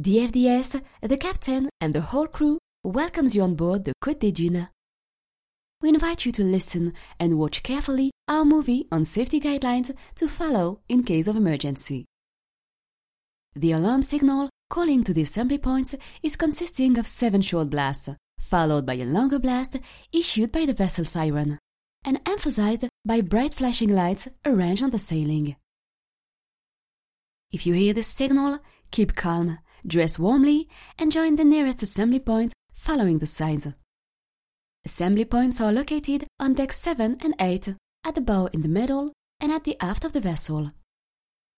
The FDS, the captain, and the whole crew welcomes you on board the Côte des Dunes. We invite you to listen and watch carefully our movie on safety guidelines to follow in case of emergency. The alarm signal calling to the assembly points is consisting of 7 short blasts, followed by a longer blast issued by the vessel siren, and emphasized by bright flashing lights arranged on the sailing. If you hear this signal, keep calm, dress warmly, and join the nearest assembly point following the signs. Assembly points are located on decks 7 and 8, at the bow in the middle and at the aft of the vessel.